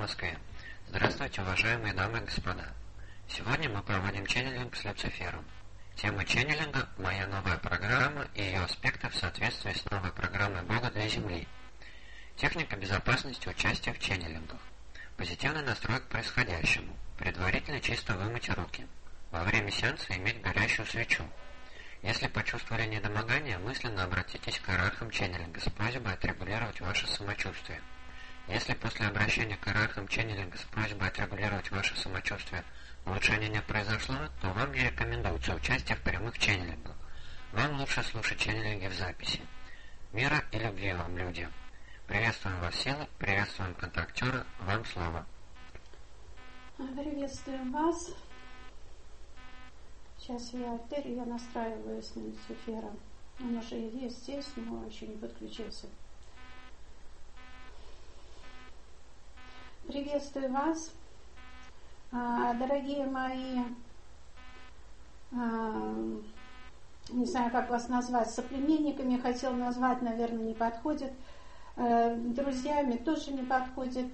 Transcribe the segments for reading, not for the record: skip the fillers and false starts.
Москве. Здравствуйте, уважаемые дамы и господа. Сегодня мы проводим ченнелинг с Люцифером. Тема ченнелинга – моя новая программа и ее аспекты в соответствии с новой программой Бога для Земли. Техника безопасности участия в ченнелингах. Позитивный настрой к происходящему. Предварительно чисто вымыть руки. Во время сеанса иметь горящую свечу. Если почувствовали недомогание, мысленно обратитесь к иерархам ченнелинга с просьбой отрегулировать ваше самочувствие. Если после обращения к иерархам ченнелинга с просьбой отрегулировать ваше самочувствие улучшение не произошло, то вам не рекомендуется участие в прямых ченнелингах. Вам лучше слушать ченнелинги в записи. Мира и любви вам, люди. Приветствуем вас, силы, приветствуем контактера, вам слово. Приветствуем вас. Сейчас я настраиваюсь на Люцифера. Он уже есть здесь, но еще не подключился. Приветствую вас, дорогие мои, не знаю, как вас назвать, соплеменниками хотел назвать, наверное, не подходит, друзьями тоже не подходит,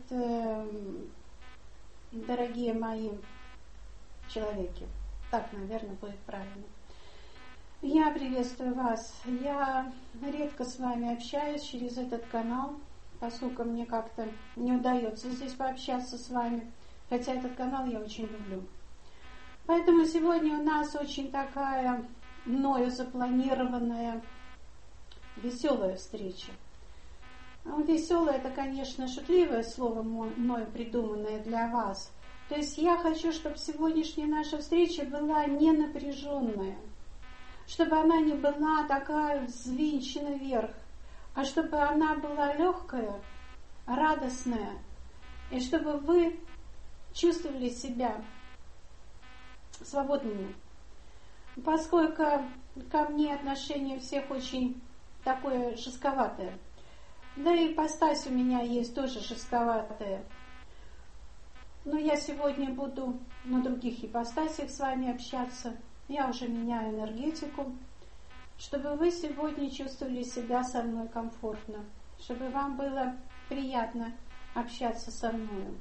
дорогие мои человеки. Так, наверное, будет правильно. Я приветствую вас. Я редко с вами общаюсь через этот канал, поскольку мне как-то не удается здесь пообщаться с вами, хотя этот канал я очень люблю. Поэтому сегодня у нас очень такая мною запланированная веселая встреча. Веселая — это, конечно, шутливое слово, мною придуманное для вас. То есть я хочу, чтобы сегодняшняя наша встреча была не напряженная, чтобы она не была такая взвинчена вверх, а чтобы она была легкая, радостная, и чтобы вы чувствовали себя свободными. Поскольку ко мне отношение всех очень такое жестковатое, да и ипостась у меня есть тоже жестковатая. Но я сегодня буду на других ипостасях с вами общаться. Я уже меняю энергетику, чтобы вы сегодня чувствовали себя со мной комфортно, чтобы вам было приятно общаться со мной.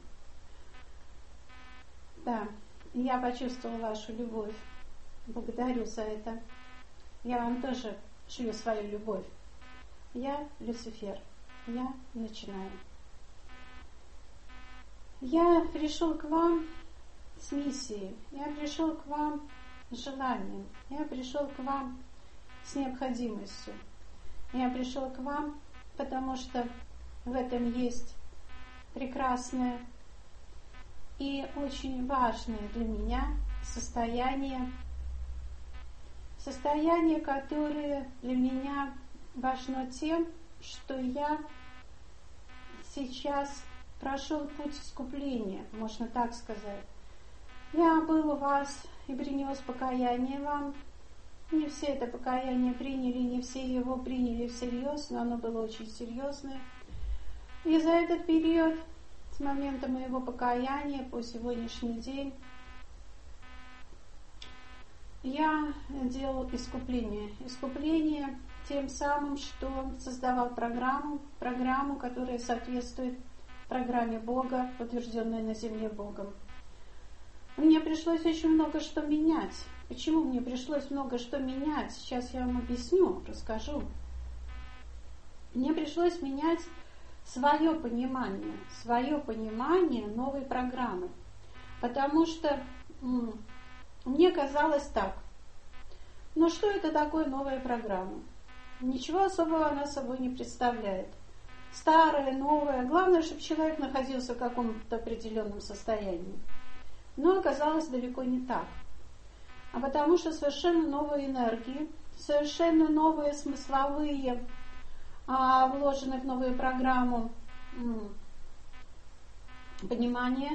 Да, я почувствовала вашу любовь. Благодарю за это. Я вам тоже шлю свою любовь. Я Люцифер. Я начинаю. Я пришел к вам с миссией. Я пришел к вам с желанием. Я пришел к вам с необходимостью. Я пришел к вам, потому что в этом есть прекрасное и очень важное для меня состояние, которое для меня важно тем, что я сейчас прошел путь искупления, можно так сказать. Я был у вас и принес покаяние вам. Не все это покаяние приняли, не все его приняли всерьез, но оно было очень серьезное. И за этот период, с момента моего покаяния по сегодняшний день, я делал искупление. Искупление тем самым, что создавал программу, которая соответствует программе Бога, утвержденной на земле Богом. Мне пришлось очень много что менять. Почему мне пришлось много что менять? Сейчас я вам объясню, расскажу. Мне пришлось менять свое понимание новой программы. Потому что мне казалось так. Ну что это такое новая программа? Ничего особого она собой не представляет. Старое, новое. Главное, чтобы человек находился в каком-то определенном состоянии. Но оказалось далеко не так. А потому что совершенно новые энергии, совершенно новые смысловые, вложены в новую программу понимания,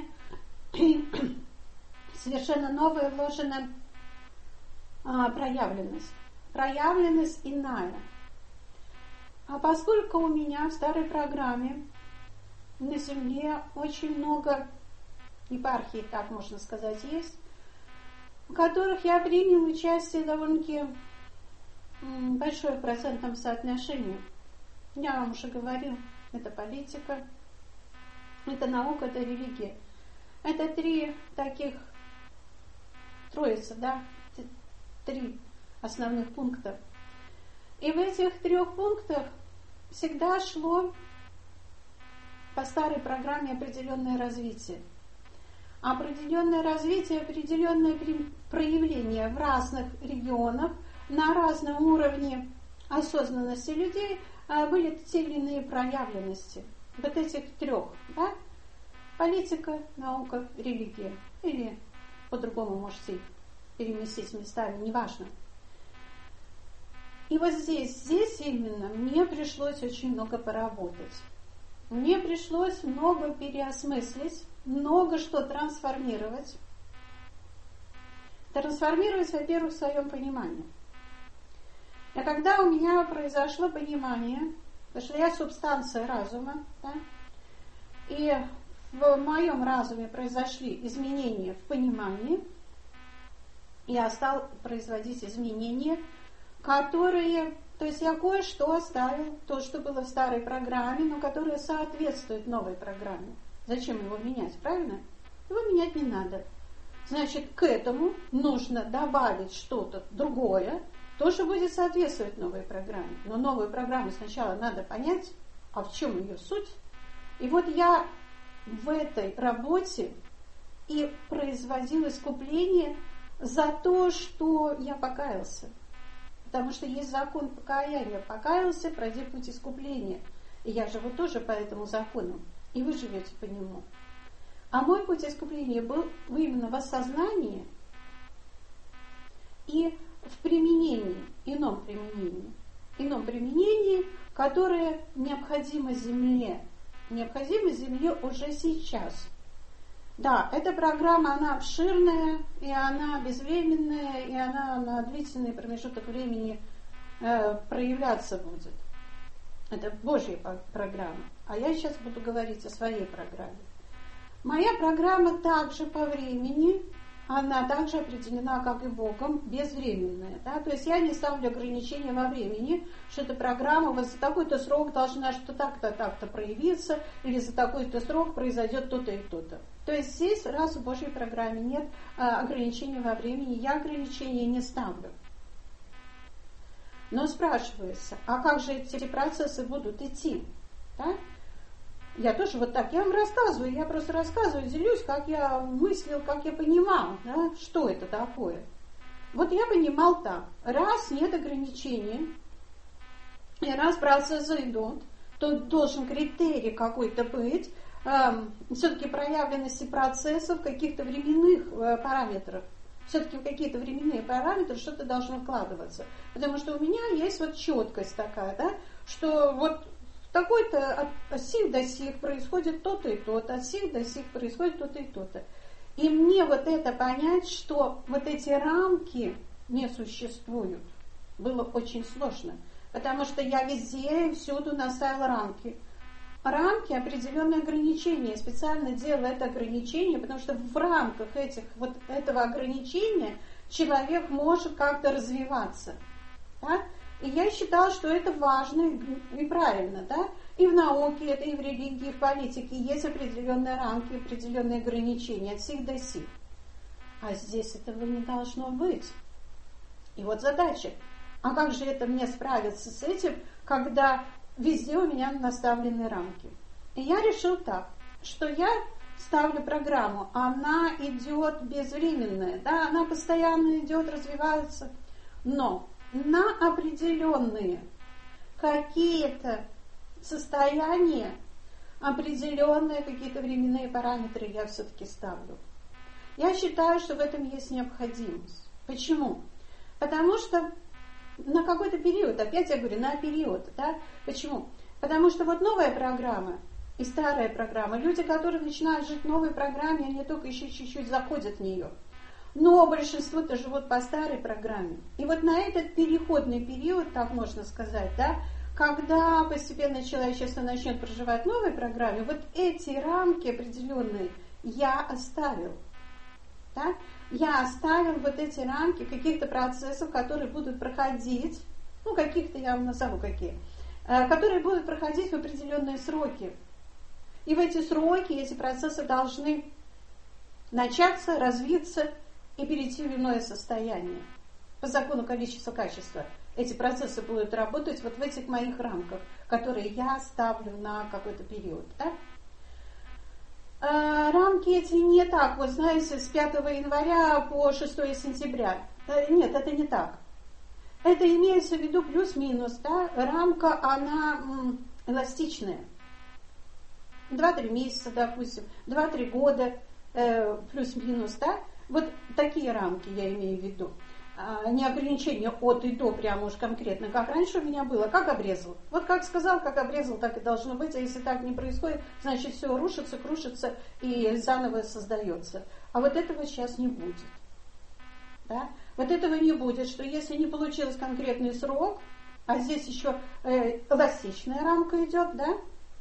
совершенно новая вложена проявленность. Проявленность иная. А поскольку у меня в старой программе на Земле очень много епархий, так можно сказать, есть, в которых я принял участие довольно-таки большое в процентном соотношении. Я вам уже говорил, это политика, Это наука, это религия. Это три таких троица, да, три основных пункта. И в этих 3 пунктах всегда шло по старой программе определенное развитие. Определенное развитие, определенное проявление в разных регионах, на разном уровне осознанности людей были те или иные проявленности. Вот этих 3, да? Политика, наука, религия. Или по-другому можете переместить местами, неважно. И вот здесь именно мне пришлось очень много поработать. Мне пришлось много переосмыслить, много что трансформировать. Трансформировать, во-первых, в своем понимании. И когда у меня произошло понимание, потому что я субстанция разума, да, и в моем разуме произошли изменения в понимании, я стал производить изменения, которые, то есть я кое-что оставил, то, что было в старой программе, но которое соответствует новой программе. Зачем его менять, правильно? Его менять не надо. Значит, к этому нужно добавить что-то другое, то, что будет соответствовать новой программе. Но новую программу сначала надо понять, а в чем ее суть. И вот я в этой работе и производил искупление за то, что я покаялся. Потому что есть закон покаяния. Покаялся, пройди путь искупления. И я живу тоже по этому закону. И вы живете по нему. А мой путь искупления был именно в осознании и в применении, ином применении, которое необходимо Земле. Необходимо Земле уже сейчас. Да, эта программа, она обширная, и она безвременная, и она на длительный промежуток времени проявляться будет. Это Божья программа. А я сейчас буду говорить о своей программе. Моя программа также по времени, она также определена, как и Богом, безвременная. Да? То есть я не ставлю ограничения во времени, что эта программа вот за такой-то срок должна что так-то, так-то проявиться, или за такой-то срок произойдет то-то и то-то. То есть здесь, раз в Божьей программе нет ограничения во времени, я ограничения не ставлю. Но спрашивается, а как же эти процессы будут идти? Да? Я тоже вот так, я вам рассказываю, я просто рассказываю, делюсь, как я мыслил, как я понимал, да, что это такое. Вот я понимал так, раз нет ограничений, и раз процессы идут, то должен критерий какой-то быть, все-таки проявленности процессов, каких-то временных параметров. Все-таки в какие-то временные параметры что-то должно вкладываться. Потому что у меня есть вот четкость такая, да, что вот такой-то от сих до сих происходит то-то и то-то, от сих до сих происходит то-то и то-то. И мне вот это понять, что вот эти рамки не существуют, было очень сложно. Потому что я везде и всюду наставила рамки. Рамки, определенные ограничения. Я специально делала это ограничение, потому что в рамках этого ограничения человек может как-то развиваться. Да? И я считала, что это важно и правильно. Да? И в науке, это и в религии, и в политике есть определенные рамки, определенные ограничения от сих до сих. А здесь этого не должно быть. И вот задача. А как же это мне справиться с этим, когда везде у меня наставлены рамки? И я решил так, что я ставлю программу, она идет безвременная, да, она постоянно идет, развивается, но на определенные какие-то состояния, определенные какие-то временные параметры я все-таки ставлю. Я считаю, что в этом есть необходимость. Почему? Потому что на какой-то период, опять я говорю, на период, да? Почему? Потому что вот новая программа и старая программа, люди, которые начинают жить в новой программе, они только еще чуть-чуть заходят в нее. Но большинство-то живут по старой программе. И вот на этот переходный период, так можно сказать, да, когда постепенно человечество начнет проживать в новой программе, вот эти рамки определенные я оставил. Да? Я оставил вот эти рамки каких-то процессов, которые будут проходить, ну каких-то я вам назову какие, которые будут проходить в определенные сроки. И в эти сроки эти процессы должны начаться, развиться и перейти в иное состояние. По закону количества-качества эти процессы будут работать вот в этих моих рамках, которые я ставлю на какой-то период. Да? Рамки эти не так, вот знаете, с 5 января по 6 сентября. Нет, это не так. Это имеется в виду плюс-минус, да? Рамка, она эластичная. 2-3 месяца, допустим, 2-3 года, плюс-минус, да? Вот такие рамки я имею в виду. Не ограничения от и до, прямо уж конкретно, как раньше у меня было, как обрезал. Вот как сказал, как обрезал, так и должно быть, а если так не происходит, значит все рушится, крушится и заново создается. А вот этого сейчас не будет. Да? Вот этого не будет, что если не получилось конкретный срок, а здесь еще эластичная рамка идет, да,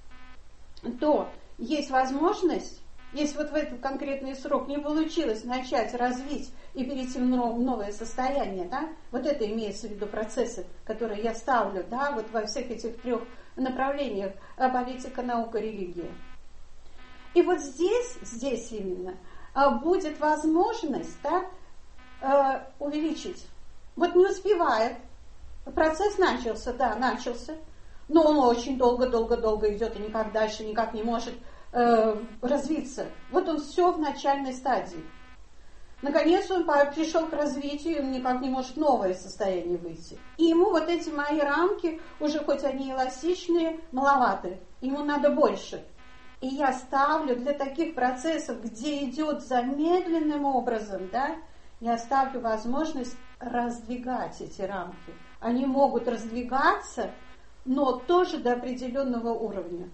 то есть возможность, если вот в этот конкретный срок не получилось начать развить и перейти в новое состояние, да, вот это имеется в виду процессы, которые я ставлю, да, вот во всех этих 3 направлениях: политика, наука, религия. И вот здесь именно будет возможность, да, увеличить. Вот не успевает. Процесс начался, да, начался, но он очень долго идет и никак дальше никак не может развиться. Вот он все в начальной стадии. Наконец он пришел к развитию, он никак не может в новое состояние выйти. И ему вот эти мои рамки, уже хоть они эластичные, маловаты. Ему надо больше. И я ставлю для таких процессов, где идет замедленным образом, да, я ставлю возможность раздвигать эти рамки. Они могут раздвигаться, но тоже до определенного уровня.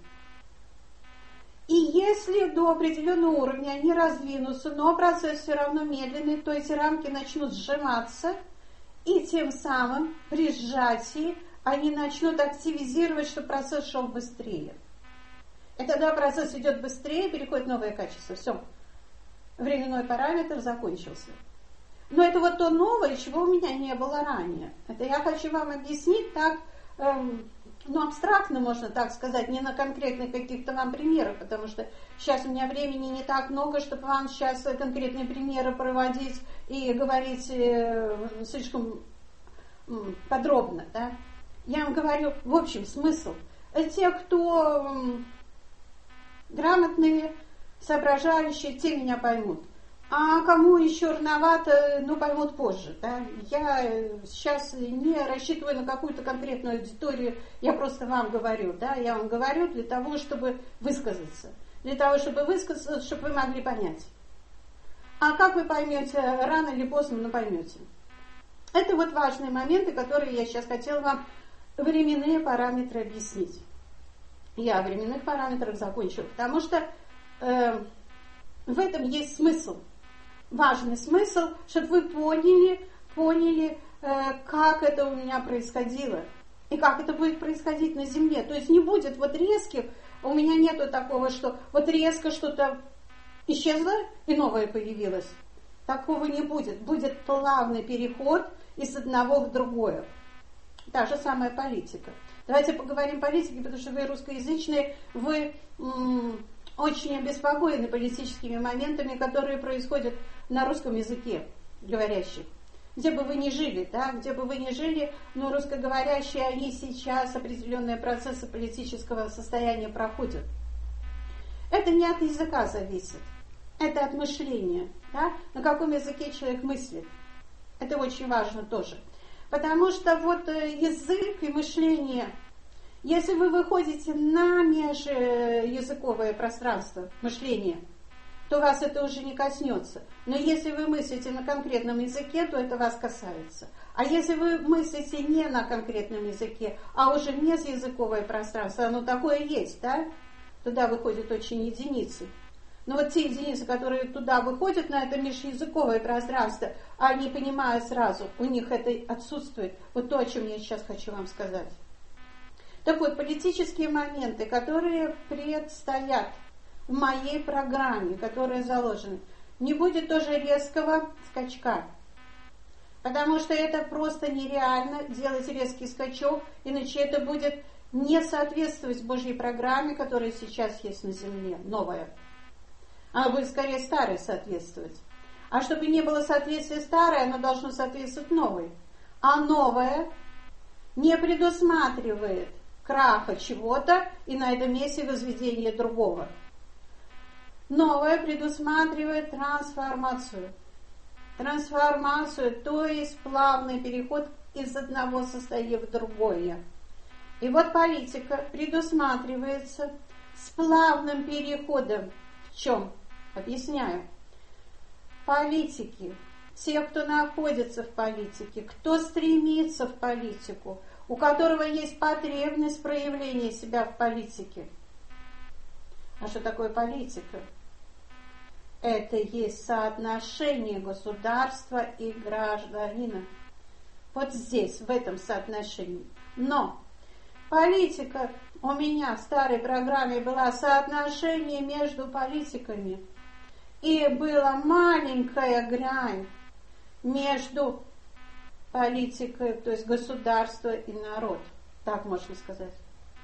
И если до определенного уровня они раздвинутся, но процесс все равно медленный, то эти рамки начнут сжиматься, и тем самым при сжатии они начнут активизировать, чтобы процесс шел быстрее. И тогда процесс идет быстрее, переходит в новое качество. Все, временной параметр закончился. Но это вот то новое, чего у меня не было ранее. Это я хочу вам объяснить так, абстрактно, можно так сказать, не на конкретных каких-то вам примерах, потому что сейчас у меня времени не так много, чтобы вам сейчас конкретные примеры проводить и говорить слишком подробно. Да? Я вам говорю, в общем, смысл. Те, кто грамотные, соображающие, те меня поймут. А кому еще рановато, поймут позже. Да? Я сейчас не рассчитываю на какую-то конкретную аудиторию, я просто вам говорю. Да? Я вам говорю для того, чтобы высказаться. Для того, чтобы высказаться, чтобы вы могли понять. А как вы поймете, рано или поздно, но поймете. Это вот важные моменты, которые я сейчас хотела вам временные параметры объяснить. Я о временных параметрах закончила, потому что в этом есть смысл. Важный смысл, чтобы вы поняли, как это у меня происходило и как это будет происходить на Земле. То есть не будет вот резких, у меня нету такого, что вот резко что-то исчезло и новое появилось. Такого не будет. Будет плавный переход из одного в другое. Та же самая политика. Давайте поговорим о политике, потому что вы русскоязычные, вы очень обеспокоены политическими моментами, которые происходят на русском языке говорящих. Где бы вы ни жили, да, где бы вы ни жили, но русскоговорящие, они сейчас определенные процессы политического состояния проходят. Это не от языка зависит, это от мышления, да, на каком языке человек мыслит. Это очень важно тоже. Потому что вот язык и мышление, если вы выходите на межязыковое пространство мышления, то вас это уже не коснется. Но если вы мыслите на конкретном языке, то это вас касается. А если вы мыслите не на конкретном языке, а уже межязыковое пространство, оно такое есть, да? Туда выходят очень единицы. Но вот те единицы, которые туда выходят, на это межязыковое пространство, они понимают сразу, у них это отсутствует. Вот то, о чем я сейчас хочу вам сказать. Так вот, политические моменты, которые предстоят в моей программе, которые заложены, не будет тоже резкого скачка. Потому что это просто нереально делать резкий скачок, иначе это будет не соответствовать Божьей программе, которая сейчас есть на земле, новая. Она будет скорее старой соответствовать. А чтобы не было соответствия старой, оно должно соответствовать новой. А новое не предусматривает краха чего-то и на этом месте возведения другого. Новое предусматривает трансформацию. Трансформацию, то есть плавный переход из одного состояния в другое. И вот политика предусматривается с плавным переходом. В чем? Объясняю. Политики, те, кто находится в политике, кто стремится в политику, у которого есть потребность проявления себя в политике. А что такое политика? Это есть соотношение государства и гражданина. Вот здесь, в этом соотношении. Но политика у меня в старой программе была соотношение между политиками. И была маленькая грань между политикой, то есть государство и народ. Так можно сказать.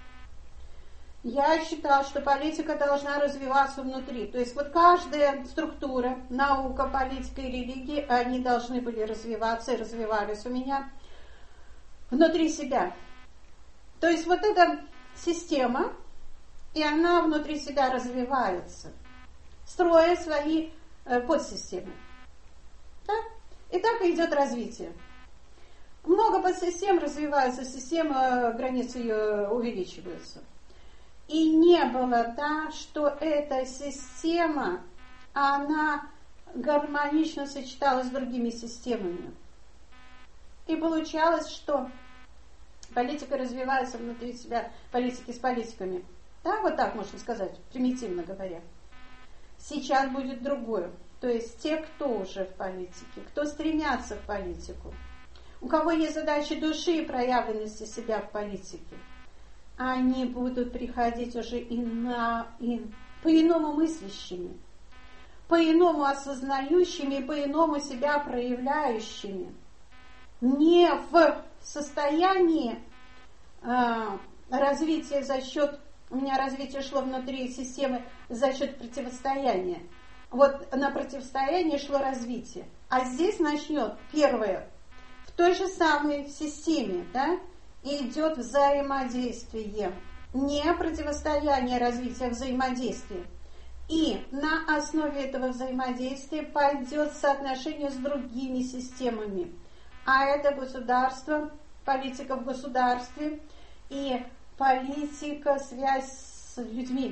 Я считала, что политика должна развиваться внутри. То есть вот каждая структура, наука, политика и религия, они должны были развиваться и развивались у меня внутри себя. То есть вот эта система, и она внутри себя развивается, строя свои подсистемы. Да? И так идет развитие. Много подсистем развивается, система, границы ее увеличиваются. И не было, да, что эта система, она гармонично сочеталась с другими системами. И получалось, что политика развивается внутри себя, политики с политиками. Да, вот так можно сказать, примитивно говоря. Сейчас будет другое. То есть те, кто уже в политике, кто стремятся в политику, у кого есть задачи души и проявленности себя в политике, они будут приходить уже по-иному мыслящими, по-иному осознающими, по-иному себя проявляющими. Не в состоянии развития за счет, у меня развитие шло внутри системы за счет противостояния. Вот на противостоянии шло развитие. А здесь начнет первое, в той же самой системе, да, идет взаимодействие. Не противостояние, развитие, а взаимодействие. И на основе этого взаимодействия пойдет соотношение с другими системами. А это государство, политика в государстве и политика, связь с людьми.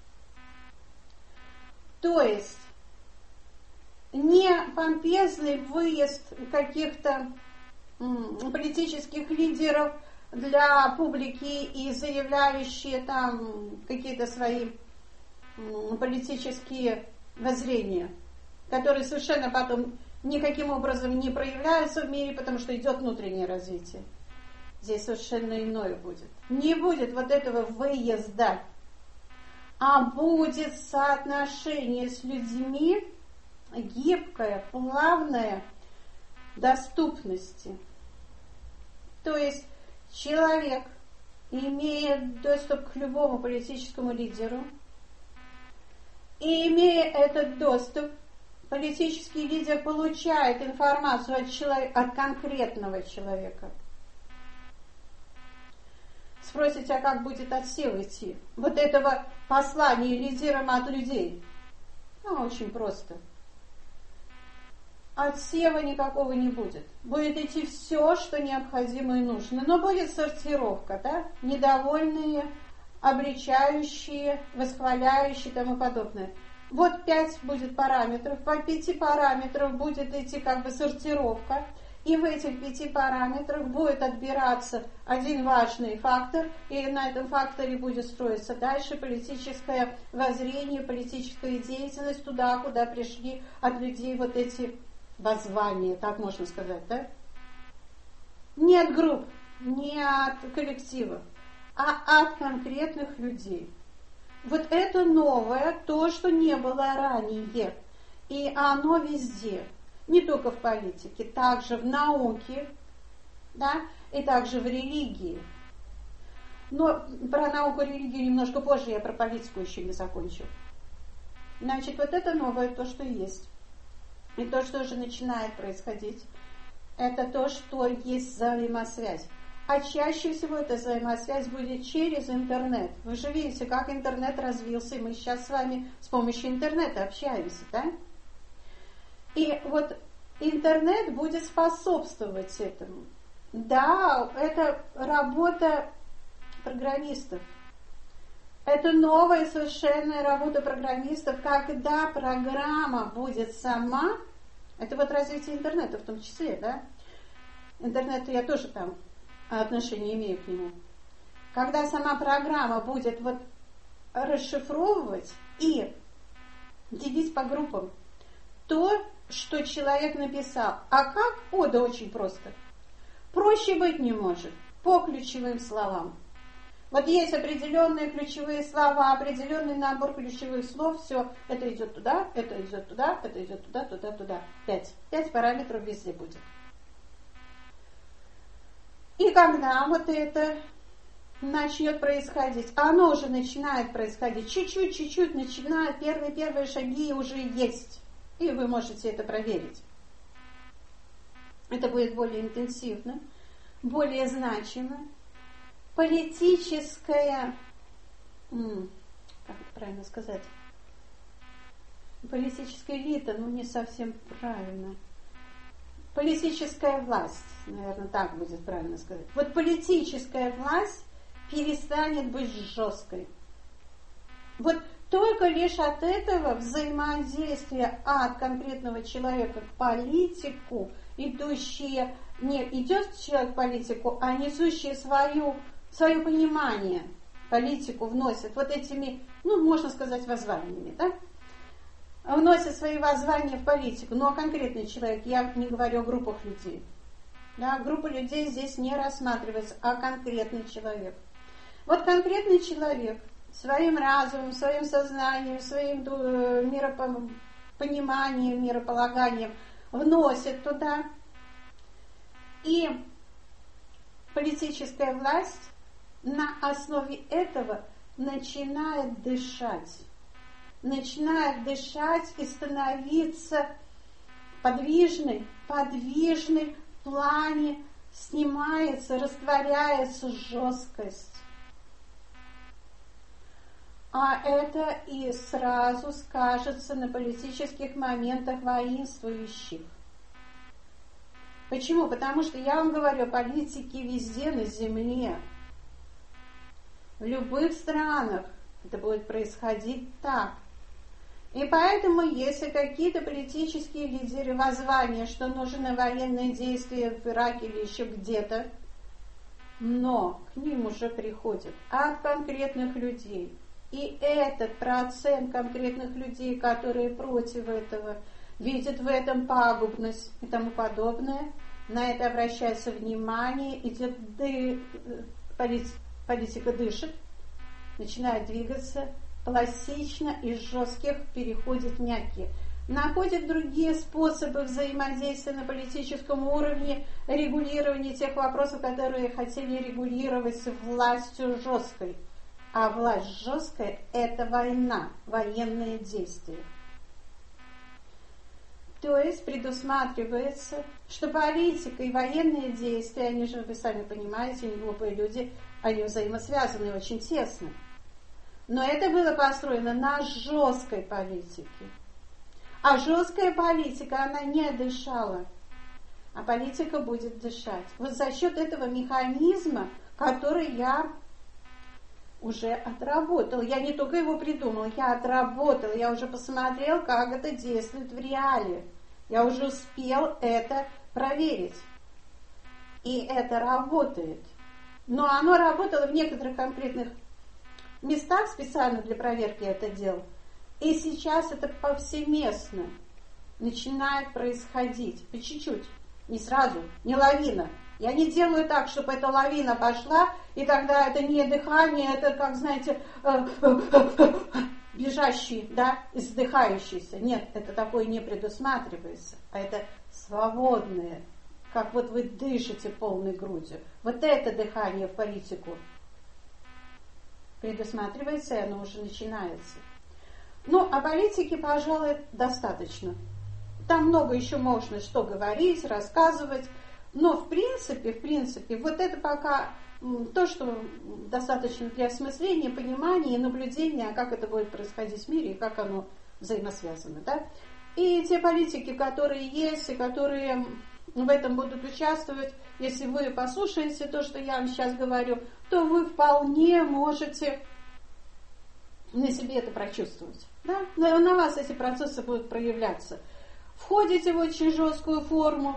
То есть не помпезный выезд каких-то политических лидеров для публики и заявляющие там какие-то свои политические воззрения, которые совершенно потом никаким образом не проявляются в мире, потому что идет внутреннее развитие. Здесь совершенно иное будет. Не будет вот этого выезда, а будет соотношение с людьми гибкое, плавное, доступности. То есть человек имеет доступ к любому политическому лидеру, и имея этот доступ, политический лидер получает информацию от конкретного человека. Спросите, а как будет отсев идти? Вот этого послания лидерам от людей? Очень просто. Отсева никакого не будет. Будет идти все, что необходимо и нужно. Но будет сортировка, да? Недовольные, обличающие, восхваляющие и тому подобное. Вот 5 будет параметров, по 5 параметров будет идти как бы сортировка. И в этих 5 параметрах будет отбираться один важный фактор, и на этом факторе будет строиться дальше политическое воззрение, политическая деятельность туда, куда пришли от людей вот эти воззвания, так можно сказать, да? Не от групп, не от коллективов, а от конкретных людей. Вот это новое, то, что не было ранее, и оно везде. Не только в политике, также в науке, да, и также в религии. Но про науку и религию немножко позже, я про политику еще не закончу. Значит, вот это новое, то, что есть. И то, что уже начинает происходить, это то, что есть взаимосвязь. А чаще всего эта взаимосвязь будет через интернет. Вы же видите, как интернет развился, и мы сейчас с вами с помощью интернета общаемся, да? И вот интернет будет способствовать этому. Да, это работа программистов. Это новая совершенная работа программистов, когда программа будет сама, это вот развитие интернета в том числе, да? Интернет, я тоже там отношение имею к нему. Когда сама программа будет вот расшифровывать и делить по группам то, что человек написал. А как? О, да очень просто. Проще быть не может. По ключевым словам. Вот есть определенные ключевые слова, определенный набор ключевых слов, все, это идет туда, это идет туда, это идет туда, туда, туда. 5 параметров везде будет. И когда вот это начнет происходить, оно уже начинает происходить, чуть-чуть начинает, первые шаги уже есть. И вы можете это проверить. Это будет более интенсивно, более значимо. Политическая, как это правильно сказать, политическая элита, не совсем правильно. Политическая власть, наверное, так будет правильно сказать. Вот политическая власть перестанет быть жесткой. Вот только лишь от этого взаимодействия от конкретного человека к политику, идущие, не идет человек к политику, а несущие свое понимание политику вносят вот этими, можно сказать, воззваниями, да? Вносят свои воззвания в политику. Ну, а конкретный человек, я не говорю о группах людей. Да, группа людей здесь не рассматривается, а конкретный человек. Вот конкретный человек своим разумом, своим сознанием, своим миропониманием, мирополаганием вносит туда. И политическая власть на основе этого начинает дышать и становиться подвижной в плане, снимается, растворяется жесткость. А это и сразу скажется на политических моментах воинствующих. Почему? Потому что я вам говорю, политики везде на земле. В любых странах это будет происходить так. И поэтому, если какие-то политические лидеры воззвания, что нужны военные действия в Ираке или еще где-то, но к ним уже приходят от конкретных людей. И этот процент конкретных людей, которые против этого, видят в этом пагубность и тому подобное, на это обращается внимание, идет политика дышит, начинает двигаться, пластично, из жестких переходит в мягкие. Находят другие способы взаимодействия на политическом уровне, регулирования тех вопросов, которые хотели регулировать властью жесткой. А власть жесткая – это война, военные действия. То есть предусматривается, что политика и военные действия, они же, вы сами понимаете, не глупые люди, они взаимосвязаны очень тесно. Но это было построено на жесткой политике. А жесткая политика, она не дышала, а политика будет дышать. Вот за счет этого механизма, который я уже отработал. Я не только его придумал, я отработал, я уже посмотрел, как это действует в реале. Я уже успел это проверить. И это работает. Но оно работало в некоторых конкретных местах, специально для проверки это делал. И сейчас это повсеместно начинает происходить. По чуть-чуть, не сразу, не лавина. Я не делаю так, чтобы эта лавина пошла, и тогда это не дыхание, это, как, знаете, бежащий, да, издыхающийся. Нет, это такое не предусматривается, а это свободное, как вот вы дышите полной грудью. Вот это дыхание в политику предусматривается, и оно уже начинается. Ну, о политике, пожалуй, достаточно. Там много еще можно что говорить, рассказывать, но в принципе, вот это пока то, что достаточно для осмысления, понимания и наблюдения, как это будет происходить в мире и как оно взаимосвязано. Да? И те политики, которые есть и которые в этом будут участвовать, если вы послушаете то, что я вам сейчас говорю, то вы вполне можете на себе это прочувствовать. Да? На вас эти процессы будут проявляться. Входите в очень жесткую форму,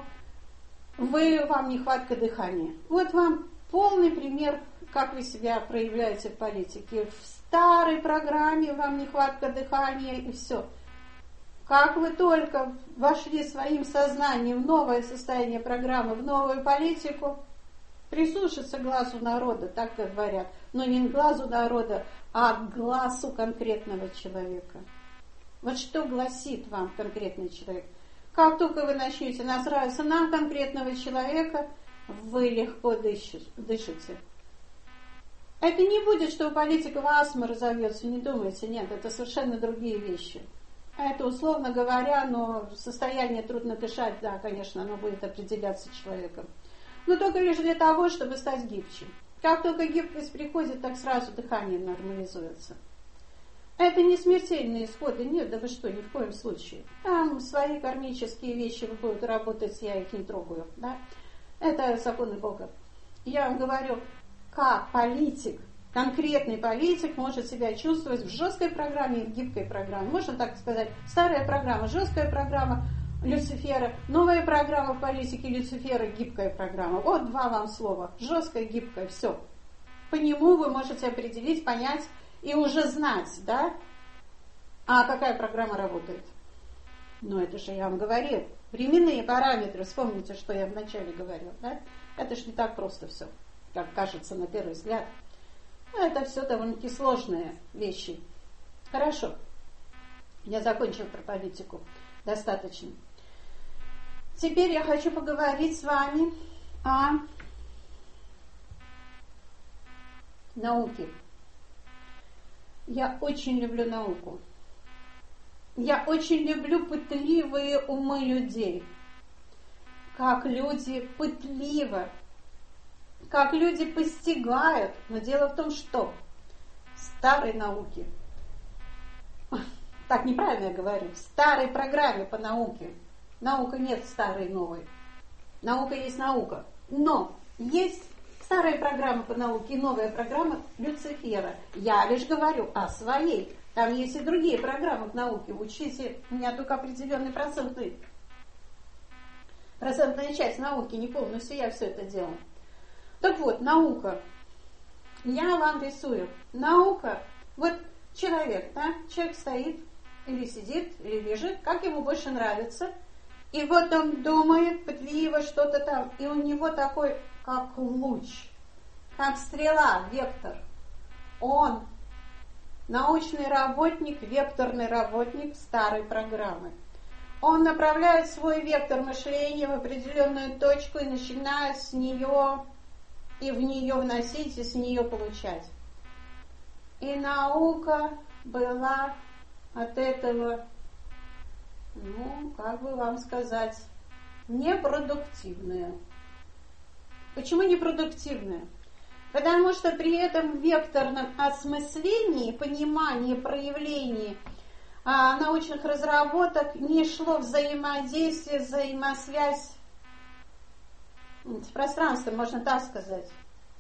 вам нехватка дыхания. Вот вам полный пример, как вы себя проявляете в политике. В старой программе вам нехватка дыхания и все. Как вы только вошли своим сознанием в новое состояние программы, в новую политику, прислушаться к глазу народа, так говорят, но не к глазу народа, а к глазу конкретного человека. Вот что гласит вам конкретный человек. Как только вы начнете настраиваться на конкретного человека, вы легко дышите. Это не будет, что политика в астму разовьется, не думайте, нет, это совершенно другие вещи. Это, условно говоря, но состояние трудно дышать, да, конечно, оно будет определяться человеком. Но только лишь для того, чтобы стать гибче. Как только гибкость приходит, так сразу дыхание нормализуется. Это не смертельные исходы, нет, да вы что, ни в коем случае. Там свои кармические вещи будут работать, я их не трогаю, да. Это законы Бога. Я вам говорю, как политик, конкретный политик может себя чувствовать в жесткой программе и в гибкой программе. Можно так сказать, старая программа, жесткая программа Люцифера, новая программа в политике Люцифера, гибкая программа. Вот два вам слова, жесткая, гибкая, все. По нему вы можете определить, понять и уже знать, да, а какая программа работает. Ну, это же я вам говорил. Временные параметры, вспомните, что я вначале говорила, да? Это же не так просто все, как кажется на первый взгляд. Это все довольно-таки сложные вещи. Хорошо. Я закончила про политику. Достаточно. Теперь я хочу поговорить с вами о науке. Я очень люблю науку. Я очень люблю пытливые умы людей. Как люди пытливо, как люди постигают. Но дело в том, что в старой науке, так неправильно я говорю, в старой программе по науке, наука нет старой и новой. Наука есть наука. Но есть старая программа по науке и новая программа Люцифера. Я лишь говорю о своей. Там есть и другие программы к науке. Учите, у меня только определенный процентная часть науки, не полностью я все это делаю. Так вот, наука. Я вам рисую. Наука. Вот человек, да? Человек стоит, или сидит, или лежит, как ему больше нравится. И вот он думает пытливо что-то там. И у него такой, как луч, как стрела, вектор. Он научный работник, векторный работник старой программы. Он направляет свой вектор мышления в определенную точку и начинает с нее и в нее вносить, и с нее получать. И наука была от этого, ну, как бы вам сказать, непродуктивная. Почему непродуктивная? Потому что при этом векторном осмыслении, понимании, проявлении научных разработок не шло взаимодействие, взаимосвязь с пространством, можно так сказать.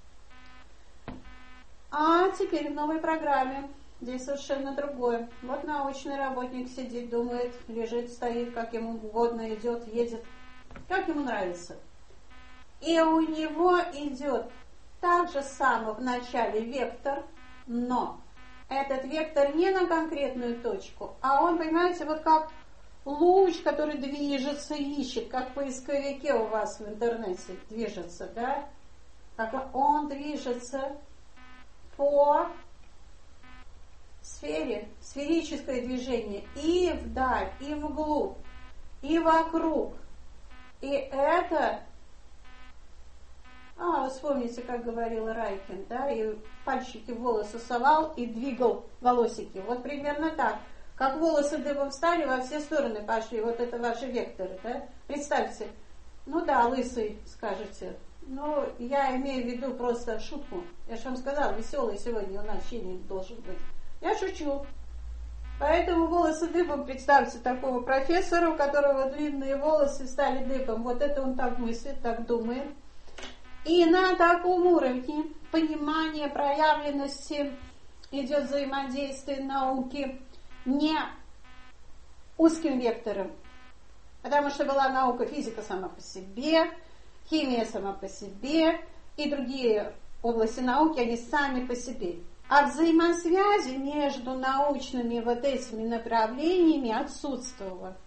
А теперь в новой программе здесь совершенно другое. Вот научный работник сидит, думает, лежит, стоит, как ему угодно, идет, едет, как ему нравится. И у него идет так же само в начале вектор, но этот вектор не на конкретную точку, а он, понимаете, вот как луч, который движется, ищет, как в поисковике у вас в интернете движется, да? Как он движется по сфере, сферическое движение и вдаль, и вглубь, и вокруг. И это вы вспомните, как говорил Райкин, да, и пальчики в волосы совал и двигал волосики. Вот примерно так. Как волосы дыбом встали, во все стороны пошли. Вот это ваши векторы, да? Представьте. Ну да, лысый, скажете. Но я имею в виду просто шутку. Я же вам сказала, веселый сегодня у нас ченнелинг должен быть. Я шучу. Поэтому волосы дыбом, представьте такого профессора, у которого длинные волосы стали дыбом. Вот это он так мыслит, так думает. И на таком уровне понимания, проявленности идет взаимодействие науки не узким вектором. Потому что была наука физика сама по себе, химия сама по себе и другие области науки, они сами по себе. А взаимосвязи между научными вот этими направлениями отсутствовало.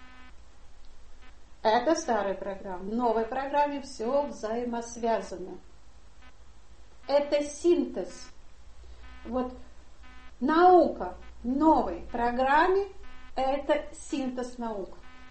Это старая программа. В новой программе все взаимосвязано. Это синтез. Вот наука в новой программе – это синтез наук.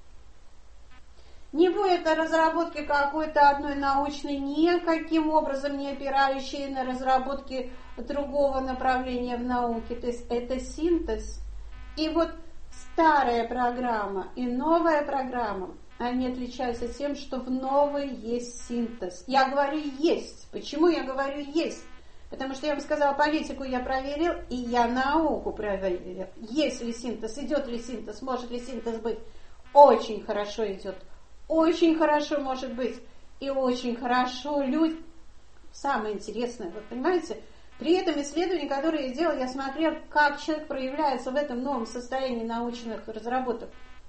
Не будет разработки какой-то одной научной, никаким образом не опирающей на разработки другого направления в науке. То есть это синтез. И вот старая программа и новая программа, они отличаются тем, что в новой есть синтез. Я говорю «есть». Почему я говорю «есть»? Потому что я вам сказала, политику я проверил, и я науку проверил. Есть ли синтез, идет ли синтез, может ли синтез быть? Очень хорошо идет. Очень хорошо может быть. И очень хорошо люди. Самое интересное, вы понимаете, при этом исследовании, которое я делал, я смотрел, как человек проявляется в этом новом состоянии научных разработок.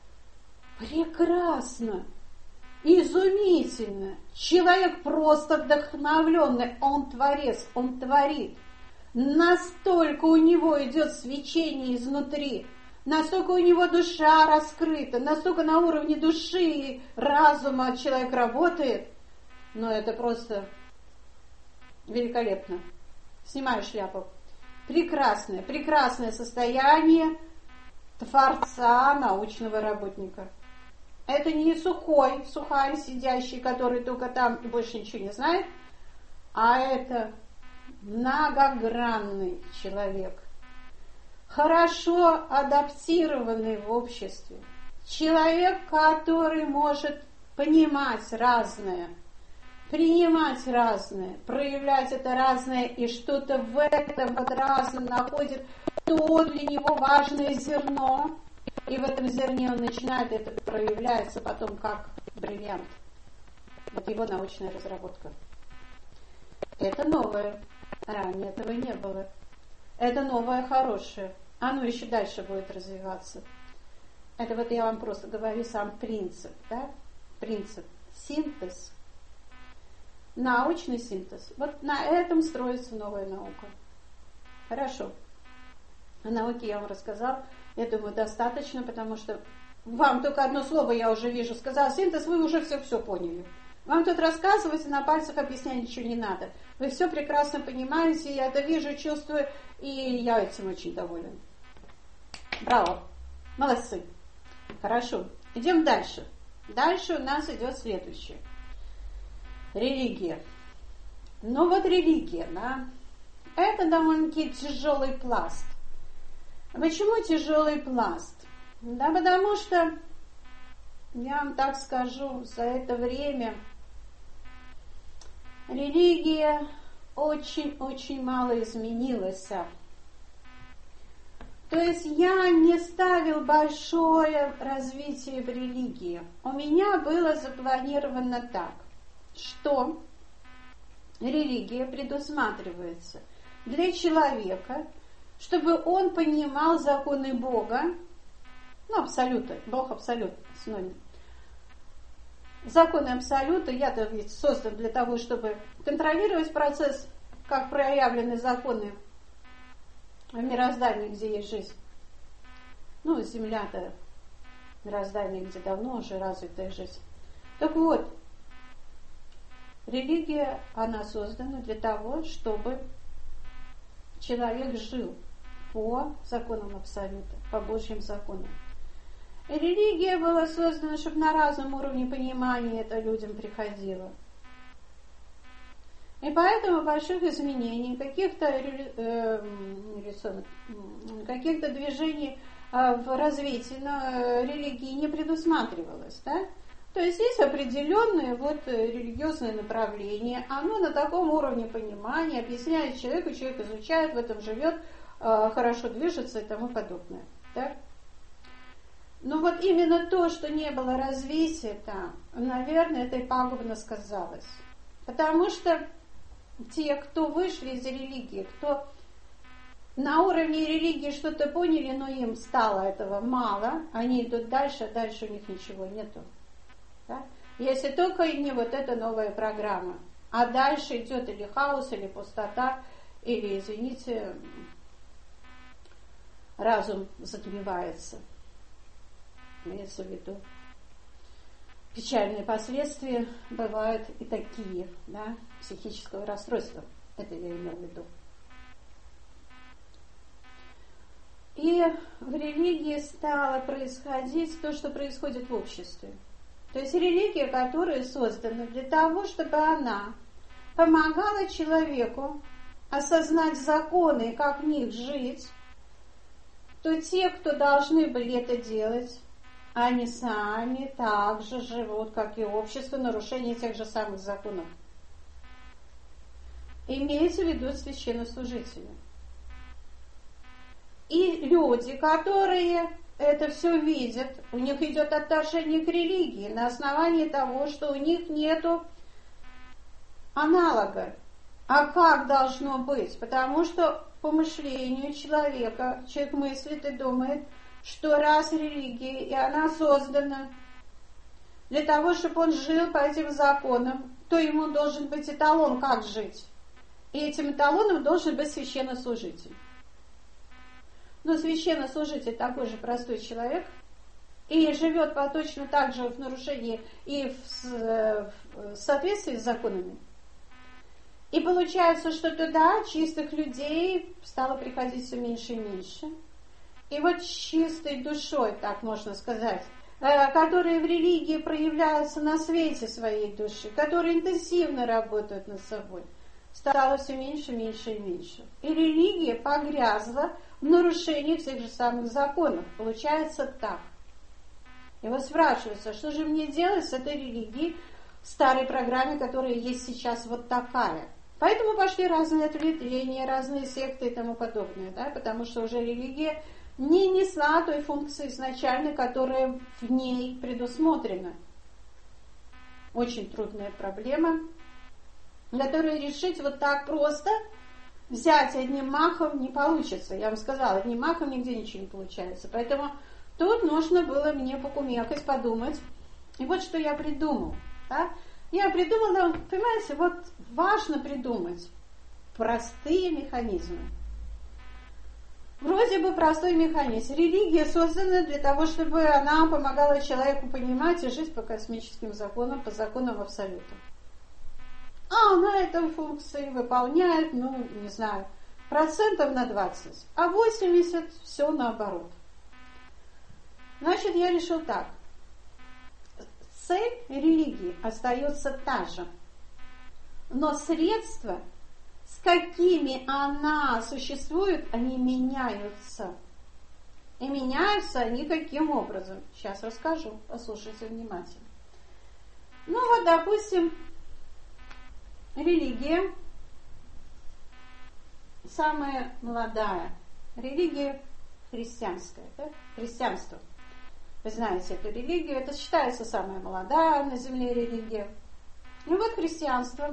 Прекрасно, изумительно. Человек просто вдохновленный, он творец, он творит. Настолько у него идет свечение изнутри, настолько у него душа раскрыта, настолько на уровне души и разума человек работает. Но это просто великолепно. Снимаю шляпу. Прекрасное, прекрасное состояние творца, научного работника. Это не сухарь сидящий, который только там и больше ничего не знает, а это многогранный человек, хорошо адаптированный в обществе, человек, который может понимать разное, принимать разное, проявлять это разное и что-то в этом вот разном находит то для него важное зерно. И в этом зерне он начинает, это проявляется потом как бриллиант. Вот его научная разработка. Это новое. Ранее этого не было. Это новое хорошее. Оно еще дальше будет развиваться. Это вот я вам просто говорю сам принцип. Да? Принцип. Синтез. Научный синтез. Вот на этом строится новая наука. Хорошо. О науке я вам рассказала. Я думаю, достаточно, потому что вам только одно слово я уже вижу. Сказала синтез, вы уже все поняли. Вам тут рассказывать, на пальцах объяснять ничего не надо. Вы все прекрасно понимаете, я это вижу, чувствую, и я этим очень доволен. Браво! Молодцы! Хорошо, идем дальше. Дальше у нас идет следующее. Религия. Ну вот религия, да, это довольно-таки тяжелый пласт. Почему тяжелый пласт? Да потому что, я вам так скажу, за это время религия очень-очень мало изменилась. То есть я не ставил большое развитие в религии. У меня было запланировано так, что религия предусматривается для человека, чтобы он понимал законы Бога, ну, абсолюта, Бог абсолют, синоним. Законы абсолюта, я-то ведь создан для того, чтобы контролировать процесс, как проявлены законы в мироздании, где есть жизнь. Ну, Земля-то мироздание, где давно уже развитая жизнь. Так вот, религия, она создана для того, чтобы человек жил по законам абсолюта, по Божьим законам. И религия была создана, чтобы на разном уровне понимания это людям приходило. И поэтому больших изменений, каких-то движений в развитии религии не предусматривалось. Да? То есть есть определенное религиозное направление, оно на таком уровне понимания объясняет человеку, человек изучает, в этом живет, хорошо движется и тому подобное. Да? Но вот именно то, что не было развития там, наверное, это и пагубно сказалось. Потому что те, кто вышли из религии, кто на уровне религии что-то поняли, но им стало этого мало, они идут дальше, а дальше у них ничего нету. Да? Если только не вот эта новая программа. А дальше идет или хаос, или пустота, или, извините, разум затмевается. Имеется в виду. Печальные последствия бывают и такие, да, психического расстройства. Это я имела в виду. И в религии стало происходить то, что происходит в обществе. То есть религия, которая создана для того, чтобы она помогала человеку осознать законы и как в них жить, то те, кто должны были это делать, они сами также живут, как и общество, нарушение тех же самых законов. Имеется в виду священнослужители. И люди, которые это все видят, у них идет отношение к религии на основании того, что у них нету аналога. А как должно быть? Потому что по мышлению человека, человек мыслит и думает, что раз религия, и она создана для того, чтобы он жил по этим законам, то ему должен быть эталон, как жить. И этим эталоном должен быть священнослужитель. Но священнослужитель такой же простой человек и живет точно так же в нарушении и в соответствии с законами. И получается, что туда чистых людей стало приходить все меньше и меньше. И вот с чистой душой, так можно сказать, которые в религии проявляются на свете своей души, которые интенсивно работают над собой, стало все меньше, меньше и меньше. И религия погрязла в нарушении всех же самых законов. Получается так. И вот спрашивается, что же мне делать с этой религией, старой программе, которая есть сейчас вот такая. Поэтому пошли разные ответвления, разные секты и тому подобное, да, потому что уже религия не несла той функции изначально, которая в ней предусмотрена. Очень трудная проблема, которую решить вот так просто, взять одним махом не получится. Я вам сказала, одним махом нигде ничего не получается. Поэтому тут нужно было мне покумекать, подумать. И вот что я придумал. Да? Я придумала, понимаете, вот важно придумать простые механизмы. Вроде бы простой механизм. Религия создана для того, чтобы она помогала человеку понимать и жить по космическим законам, по законам абсолюта. А она эту функцию выполняет, не знаю, процентов на 20, а 80 все наоборот. Значит, я решил так. Цель религии остается та же, но средства, с какими она существует, они меняются. И меняются они каким образом? Сейчас расскажу, послушайте внимательно. Допустим, религия самая молодая, религия христианская, да? Христианство. Вы знаете эту религию, это считается самая молодая на земле религия. И вот христианство,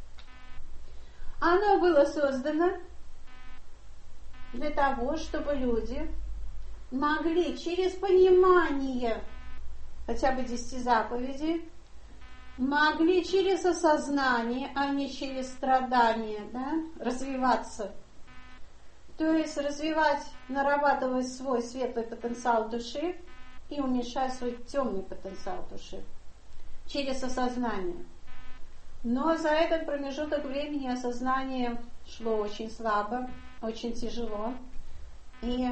оно было создано для того, чтобы люди могли через понимание хотя бы 10 заповедей, могли через осознание, а не через страдания, да, развиваться. То есть развивать, нарабатывать свой светлый потенциал души и уменьшать свой темный потенциал души через осознание. Но за этот промежуток времени осознание шло очень слабо, очень тяжело и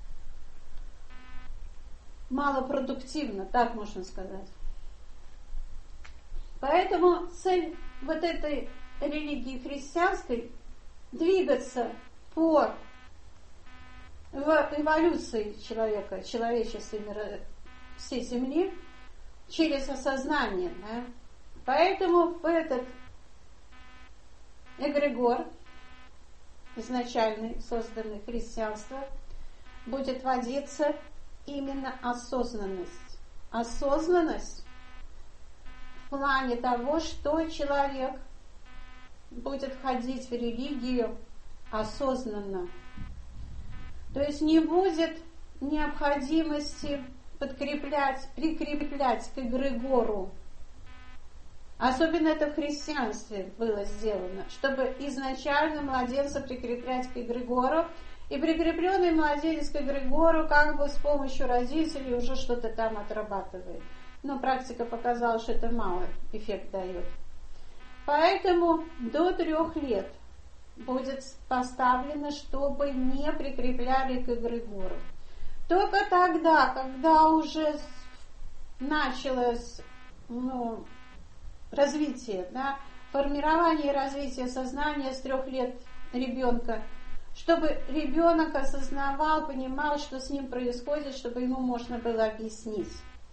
малопродуктивно, так можно сказать. Поэтому цель вот этой религии христианской двигаться по эволюции человека, человечества, всей Земли через осознание. Да? Поэтому в этот эгрегор, изначальный, созданный христианством, будет вводиться именно осознанность. Осознанность в плане того, что человек будет входить в религию осознанно. То есть не будет необходимости прикреплять к эгрегору. Особенно это в христианстве было сделано, чтобы изначально младенца прикреплять к эгрегору, и прикрепленный младенец к эгрегору как бы с помощью родителей уже что-то там отрабатывает. Но практика показала, что это мало эффект дает. Поэтому до 3 лет будет поставлено, чтобы не прикрепляли к эгрегору. Только тогда, когда уже началось развитие, да, формирование и развитие сознания с 3 лет ребенка, чтобы ребенок осознавал, понимал, что с ним происходит, чтобы ему можно было объяснить.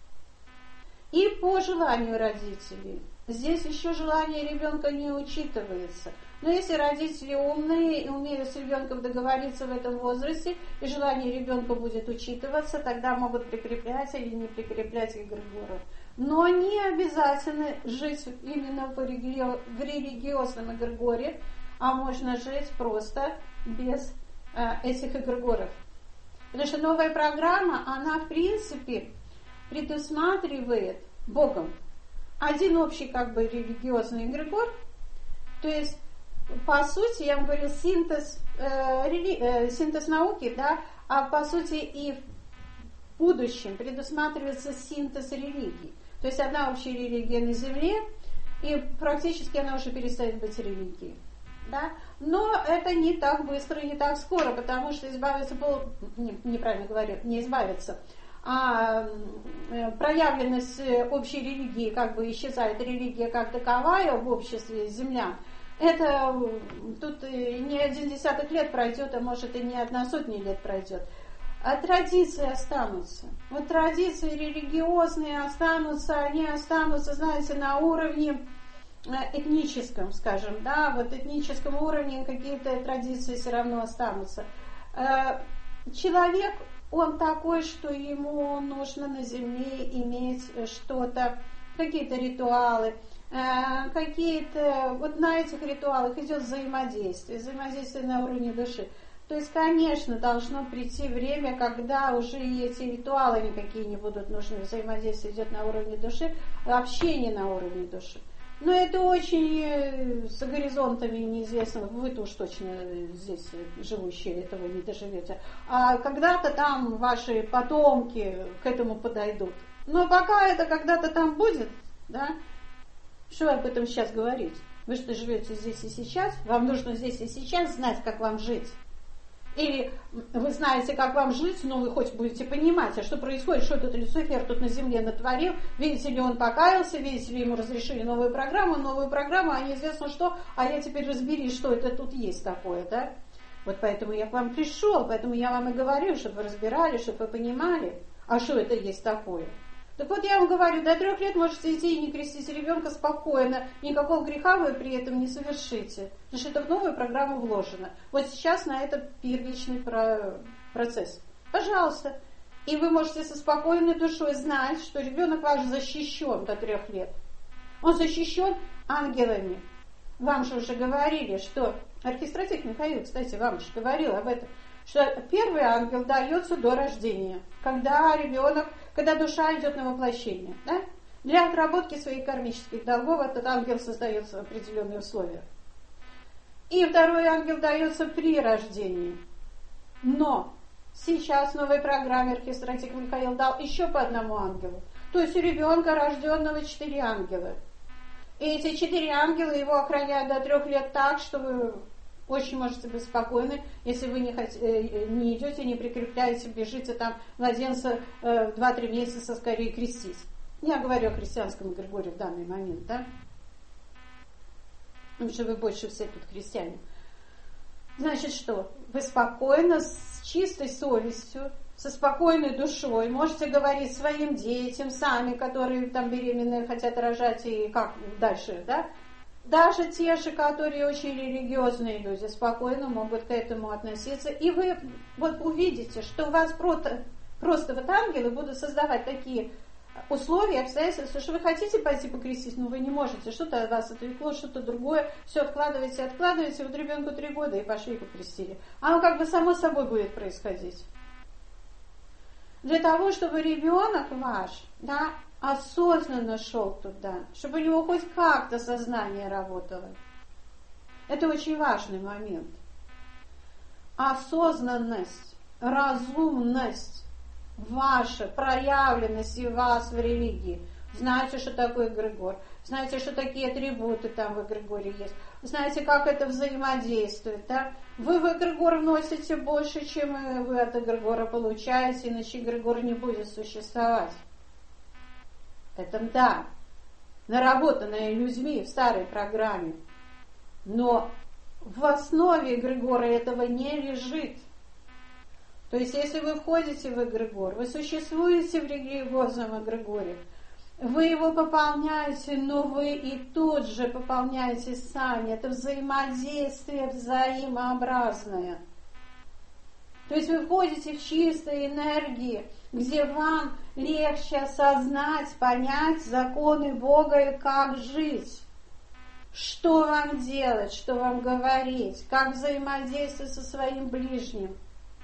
И по желанию родителей. Здесь еще желание ребенка не учитывается. Но если родители умные и умеют с ребенком договориться в этом возрасте, и желание ребенка будет учитываться, тогда могут прикреплять или не прикреплять к эгрегору. Но не обязательно жить именно в религиозном эгрегоре, а можно жить просто без этих эгрегоров. Потому что новая программа, она в принципе предусматривает Богом один общий как бы религиозный эгрегор, то есть по сути, я вам говорю, синтез науки, да, а по сути и в будущем предусматривается синтез религий. То есть одна общая религия на Земле, и практически она уже перестает быть религией. Да? Но это не так быстро и не так скоро, потому что избавиться, неправильно говорю, не избавиться, а проявленность общей религии как бы исчезает, религия как таковая в обществе землян. Это тут не 10 лет пройдет, а может и не 100 лет пройдет. А традиции останутся. Вот традиции религиозные останутся, они останутся, знаете, на уровне этническом, скажем, да, вот этническом уровне какие-то традиции все равно останутся. Человек, он такой, что ему нужно на земле иметь что-то, какие-то ритуалы, какие-то, вот на этих ритуалах идет взаимодействие на уровне души. То есть, конечно, должно прийти время, когда уже и эти ритуалы никакие не будут нужны, взаимодействие идет на уровне души, общение на уровне души. Но это очень с горизонтами неизвестно, вы-то уж точно здесь живущие этого не доживете. А когда-то там ваши потомки к этому подойдут. Но пока это когда-то там будет, да, что об этом сейчас говорить? Вы что живете здесь и сейчас, вам нужно здесь и сейчас знать, как вам жить. Или вы знаете, как вам жить, но вы хоть будете понимать, а что происходит, что этот Люцифер тут на земле натворил, видите ли, он покаялся, видите ли, ему разрешили новую программу, а неизвестно что, а я теперь разберись, что это тут есть такое, да? Вот поэтому я к вам пришел, поэтому я вам и говорю, чтобы вы разбирали, чтобы вы понимали, а что это есть такое. Так вот я вам говорю, до 3 лет можете идти и не крестить ребенка спокойно, никакого греха вы при этом не совершите, потому что это в новую программу вложено. Вот сейчас на это первичный процесс. Пожалуйста. И вы можете со спокойной душой знать, что ребенок ваш защищен до 3 лет. Он защищен ангелами. Вам же уже говорили, что архистратик Михаил, кстати, вам же говорил об этом, что первый ангел дается до рождения, когда душа идет на воплощение. Да? Для отработки своих кармических долгов этот ангел создается в определенные условия. И второй ангел дается при рождении. Но сейчас в новой программе архистратик Михаил дал еще по 1 ангелу. То есть у ребенка рожденного 4 ангела. И эти 4 ангела его охраняют до 3 лет так, что вы очень можете быть спокойны, если вы не идете, не прикрепляете, бежите там младенца 2-3 месяца скорее крестить. Я говорю о христианском эгрегоре в данный момент, да? потому что вы больше все тут христиане. Значит что? Вы спокойно, с чистой совестью, со спокойной душой можете говорить своим детям сами, которые там беременные хотят рожать и как дальше, да? Даже те же, которые очень религиозные люди, спокойно могут к этому относиться. И вы вот увидите, что у вас просто вот ангелы будут создавать такие условия, обстоятельства, что вы хотите пойти покрестить, но вы не можете, что-то от вас отвлекло, что-то другое, все откладываете, вот ребенку 3 года и пошли покрестили. Оно как бы само собой будет происходить. Для того, чтобы ребенок ваш, да, осознанно шел туда, чтобы у него хоть как-то сознание работало. Это очень важный момент. Осознанность, разумность ваша, проявленность и вас в религии. Знаете, что такое эгрегор, знаете, что такие атрибуты там в эгрегоре есть, знаете, как это взаимодействует, да? Вы в эгрегор вносите больше, чем вы от эгрегора получаете, иначе эгрегор не будет существовать. Это да, наработанное людьми в старой программе. Но в основе эгрегора этого не лежит. То есть, если вы входите в эгрегор, вы существуете в религиозном эгрегоре, вы его пополняете, но вы и тут же пополняете сами. Это взаимодействие взаимообразное. То есть вы входите в чистые энергии, где вам легче осознать, понять законы Бога и как жить. Что вам делать, что вам говорить, как взаимодействовать со своим ближним.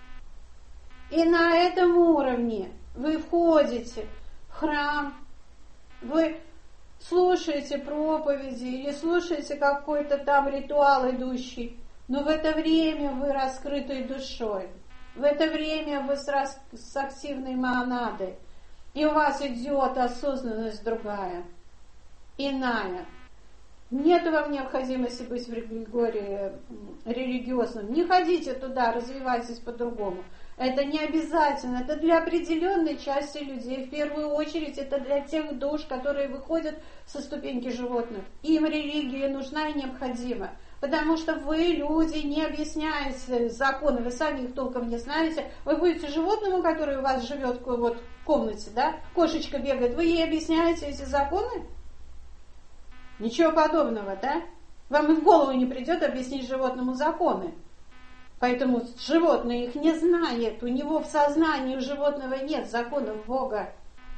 И на этом уровне вы входите в храм, вы слушаете проповеди или слушаете какой-то там ритуал идущий, но в это время вы раскрытой душой. В это время вы с активной монадой, и у вас идет осознанность другая, иная. Нет вам необходимости быть в эгрегоре религиозном. Не ходите туда, развивайтесь по-другому. Это не обязательно, это для определенной части людей. В первую очередь это для тех душ, которые выходят со ступеньки животных. Им религия нужна и необходима. Потому что вы, люди, не объясняете законы, вы сами их толком не знаете. Вы будете животному, который у вас живет вот в комнате, да, кошечка бегает, вы ей объясняете эти законы? Ничего подобного, да? Вам и в голову не придет объяснить животному законы. Поэтому животное их не знает, у него в сознании у животного нет законов Бога.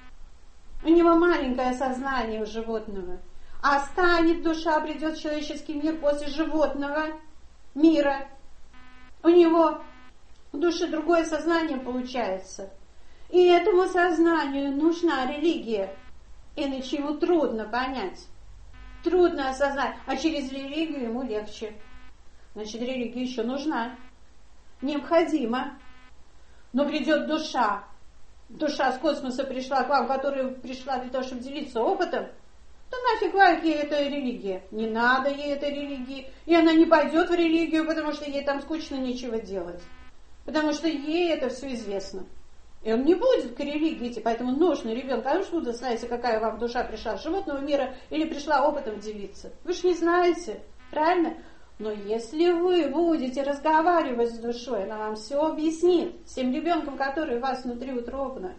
У него маленькое сознание у животного. А станет душа, придет в человеческий мир после животного мира. У него в душе другое сознание получается. И этому сознанию нужна религия. Иначе ему трудно понять. Трудно осознать. А через религию ему легче. Значит, религия еще нужна. Необходима. Но придет душа. Душа с космоса пришла к вам, которая пришла для того, чтобы делиться опытом. Да нафиг вам ей эта религия. Не надо ей этой религии. И она не пойдет в религию, потому что ей там скучно нечего делать. Потому что ей это все известно. И он не будет к религии идти, поэтому нужно ребенка. А вы что знаете, какая вам душа пришла с животного мира или пришла опытом делиться? Вы же не знаете, правильно? Но если вы будете разговаривать с душой, она вам все объяснит, с тем ребенком, который у вас внутриутробно.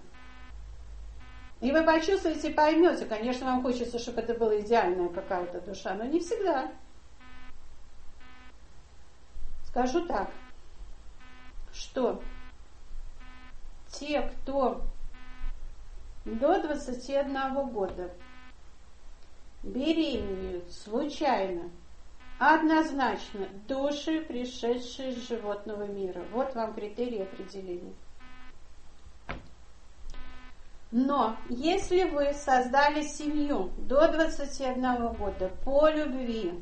И вы почувствуете и поймете. Конечно, вам хочется, чтобы это была идеальная какая-то душа, но не всегда. Скажу так, что те, кто до 21 года беременеют случайно, однозначно души, пришедшие из животного мира. Вот вам критерии определения. Но если вы создали семью до 21 года по любви,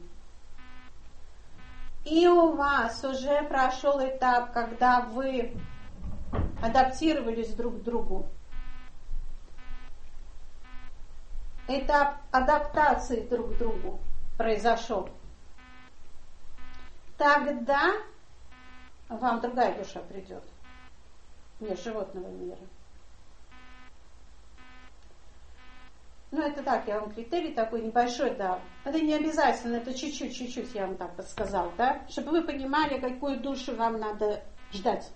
и у вас уже прошел этап, когда вы адаптировались друг к другу, этап адаптации друг к другу произошел, тогда вам другая душа придет, не животного мира. Ну, это так, я вам критерий такой небольшой дал. Это не обязательно, это чуть-чуть я вам так подсказал, да? Чтобы вы понимали, какую душу вам надо ждать.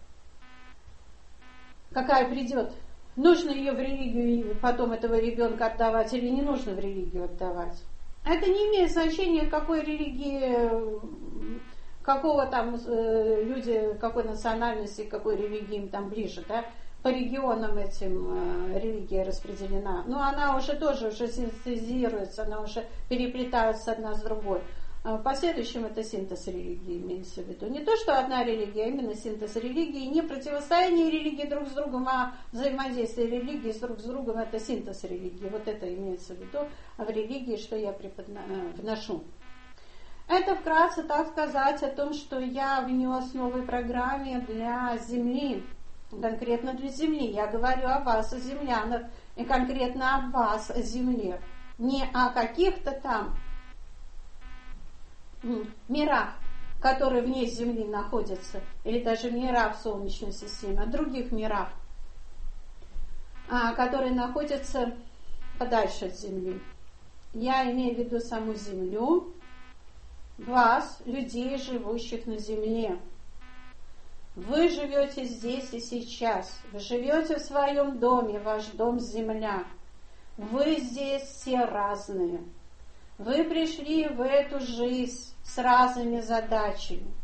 Какая придет. Нужно ее в религию, потом этого ребенка отдавать, или не нужно в религию отдавать. Это не имеет значения, какой религии, какого там люди, какой национальности, какой религии им там ближе, да? По регионам этим религия распределена. Но она уже тоже синтезируется, она уже переплетается одна с другой. В последующем это синтез религии имеется в виду. Не то, что одна религия, а именно синтез религии. Не противостояние религии друг с другом, а взаимодействие религии друг с другом, это синтез религии. Вот это имеется в виду в религии, что я вношу. Это вкратце, так сказать, о том, что я внес в новой программе для Земли. Конкретно для Земли. Я говорю о вас, о землянах, и конкретно о вас, о Земле. Не о каких-то там мирах, которые вне Земли находятся, или даже мирах в Солнечной системе, а других мирах, которые находятся подальше от Земли. Я имею в виду саму Землю, вас, людей, живущих на Земле. Вы живете здесь и сейчас. Вы живете в своем доме, ваш дом земля. Вы здесь все разные. Вы пришли в эту жизнь с разными задачами.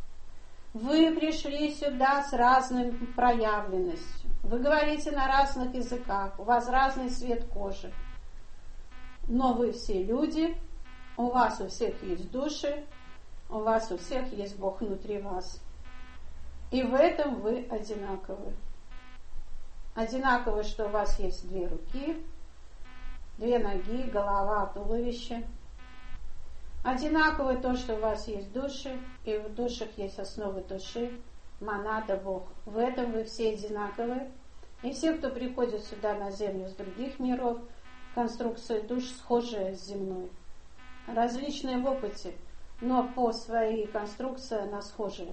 Вы пришли сюда с разной проявленностью. Вы говорите на разных языках, у вас разный цвет кожи. Но вы все люди, у вас у всех есть души, у вас у всех есть Бог внутри вас. И в этом вы одинаковы. Одинаковы, что у вас есть 2 руки, 2 ноги, голова, туловище. Одинаково то, что у вас есть души, и в душах есть основы души, монада, Бог. В этом вы все одинаковы. И все, кто приходит сюда на землю с других миров, конструкция душ схожая с земной. Различные в опыте, но по своей конструкции она схожая.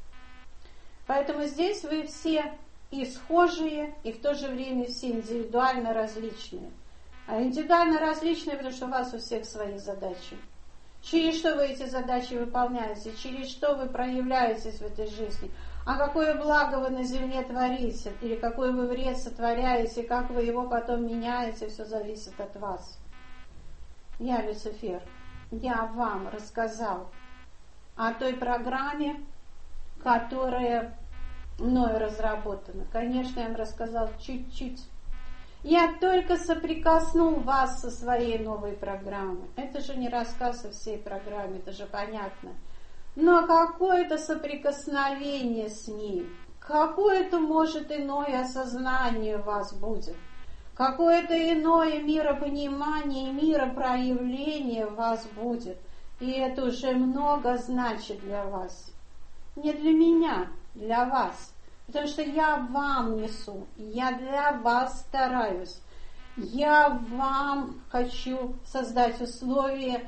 Поэтому здесь вы все и схожие, и в то же время все индивидуально различные. А индивидуально различные, потому что у вас у всех свои задачи. Через что вы эти задачи выполняете, через что вы проявляетесь в этой жизни, а какое благо вы на земле творите, или какой вы вред сотворяете, как вы его потом меняете, все зависит от вас. Я Люцифер, я вам рассказал о той программе, которая мною разработана. Конечно, я вам рассказал чуть-чуть. Я только соприкоснул вас со своей новой программой. Это же не рассказ о всей программе, это же понятно. Но какое-то соприкосновение с ней, какое-то, может, иное осознание у вас будет, какое-то иное миропонимание, миропроявление у вас будет. И это уже много значит для вас. Не для меня, для вас. Потому что я вам несу, я для вас стараюсь. Я вам хочу создать условия,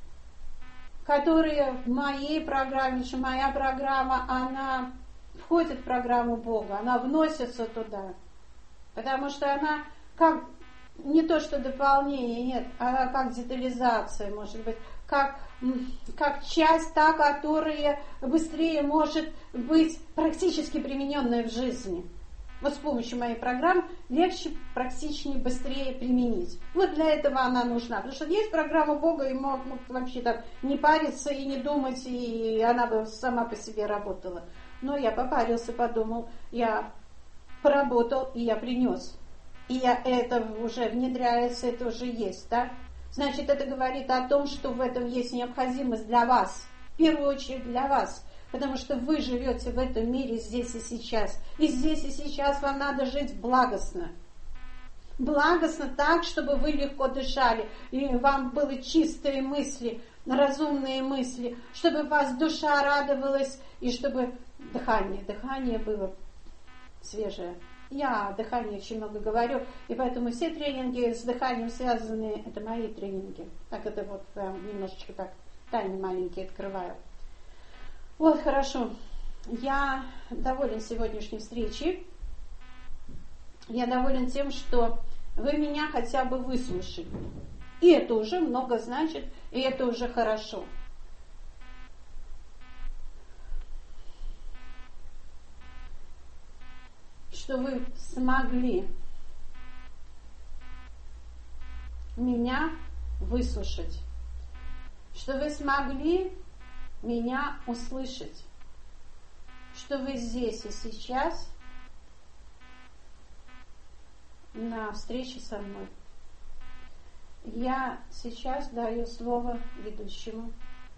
которые в моей программе, что моя программа, она входит в программу Бога, она вносится туда. Потому что она как не то что дополнение, нет, она как детализация, может быть, как часть та, которая быстрее может быть практически примененная в жизни. Вот с помощью моей программы легче, практичнее, быстрее применить. Вот для этого она нужна. Потому что есть программа Бога, и мог вообще так не париться и не думать, и она бы сама по себе работала. Но я попарился, подумал, я поработал, и я принес. И это уже внедряется, это уже есть, да? Значит, это говорит о том, что в этом есть необходимость для вас. В первую очередь для вас. Потому что вы живете в этом мире здесь и сейчас. И здесь и сейчас вам надо жить благостно. Благостно так, чтобы вы легко дышали. И вам были чистые мысли, разумные мысли. Чтобы у вас душа радовалась. И чтобы дыхание было свежее. Я о дыхании очень много говорю, и поэтому все тренинги с дыханием связаны, это мои тренинги. Так это вот немножечко так тайны маленькие открываю. Вот, хорошо. Я доволен сегодняшней встречей. Я доволен тем, что вы меня хотя бы выслушали. И это уже много значит, и это уже хорошо. Что вы смогли меня выслушать, что вы смогли меня услышать, что вы здесь и сейчас на встрече со мной. Я сейчас даю слово ведущему.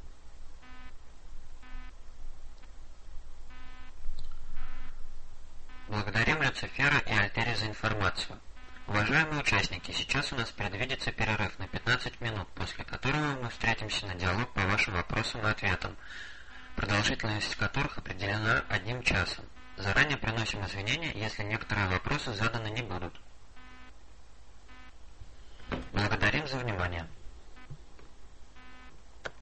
Благодарим Люцифера и Альтери за информацию. Уважаемые участники, сейчас у нас предвидится перерыв на 15 минут, после которого мы встретимся на диалог по вашим вопросам и ответам, продолжительность которых определена 1 часом. Заранее приносим извинения, если некоторые вопросы заданы не будут. Благодарим за внимание.